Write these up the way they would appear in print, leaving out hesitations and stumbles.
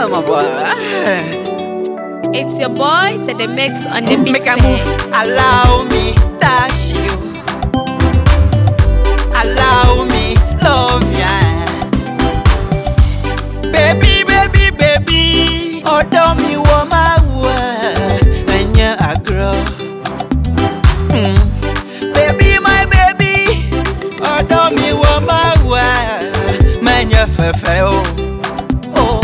Damn, my boy. It's your boy, said the mix on the beat. Make a move. Allow me touch you. Allow me love ya. Baby, baby, baby. Odo mi wo ma wa. Enya agro. Baby, my baby. Odo mi wo ma wa. Menya fefe o. Oh.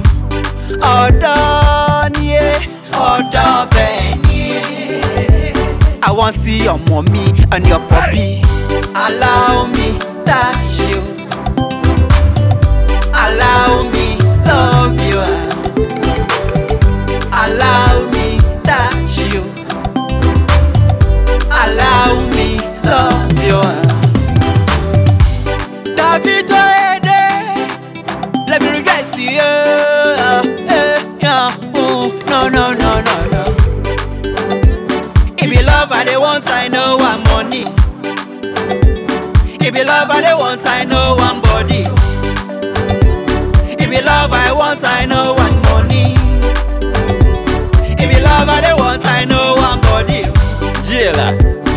Odo nie. Odo benye. I want to see your mommy and your puppy. Allow me touch you. Allow me love you. Allow me touch you. Allow me love you. David Oede, let me regress you. No, no, no, no, no. If you love I they want, I know I'm money. If you love I they want, I know one body. If you love I want, I know one money. If you love I they want, I know one body. Jailer.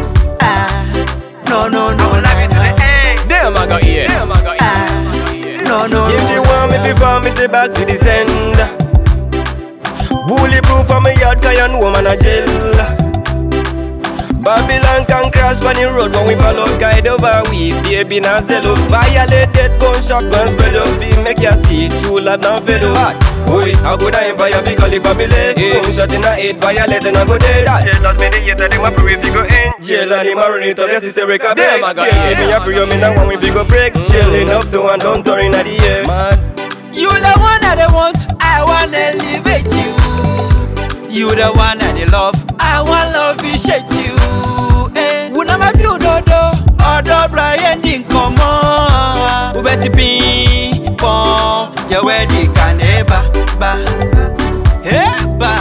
No, no, no, no, no. Damn, I got here. No, no, If no. you want me, if you want me, say back to the sender. Bulletproof on my yard, cause you know man a jail. Babylon can cross on the road when we follow guide over we. Baby now sell up, violate that gun shop and spread up. We make you see it, true love now fed up. Boy, how good I empire fi call it family. Gunshot in a head, violate and I go dead. Jealous me the hater, them a pray if you go in jail and him a run it up, yes, it's a record break. Yeah, me a pray, me now want me fi go break. Chilling up to and down touring at the air. You the one that they want, I wanna elevate you. You the one that they love, I wanna love you, shake you. We never feel dodo, odo Brian din come on. We better be born, your wedding can eba, eba.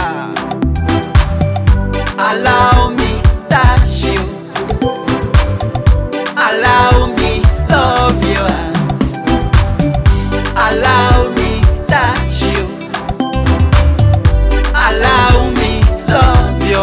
Allow me touch you. Allow me love you. Allow me touch you. Allow me love you.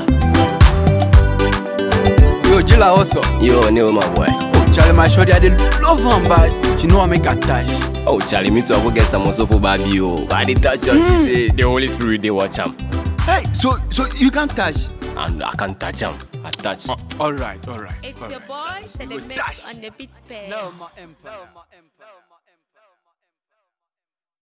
Yo, Jilla also. Yo, Neil, my boy. Oh, Charlie, my shorty, I love him, but you know I make a touch. Oh, Charlie, me too. I go get some also for baby. Oh, I did touch her. She say the Holy Spirit they watch him. Hey, so you can touch. And I can't touch him. I touch. All right. It's your boy, said the mix on the beat. No, my empire.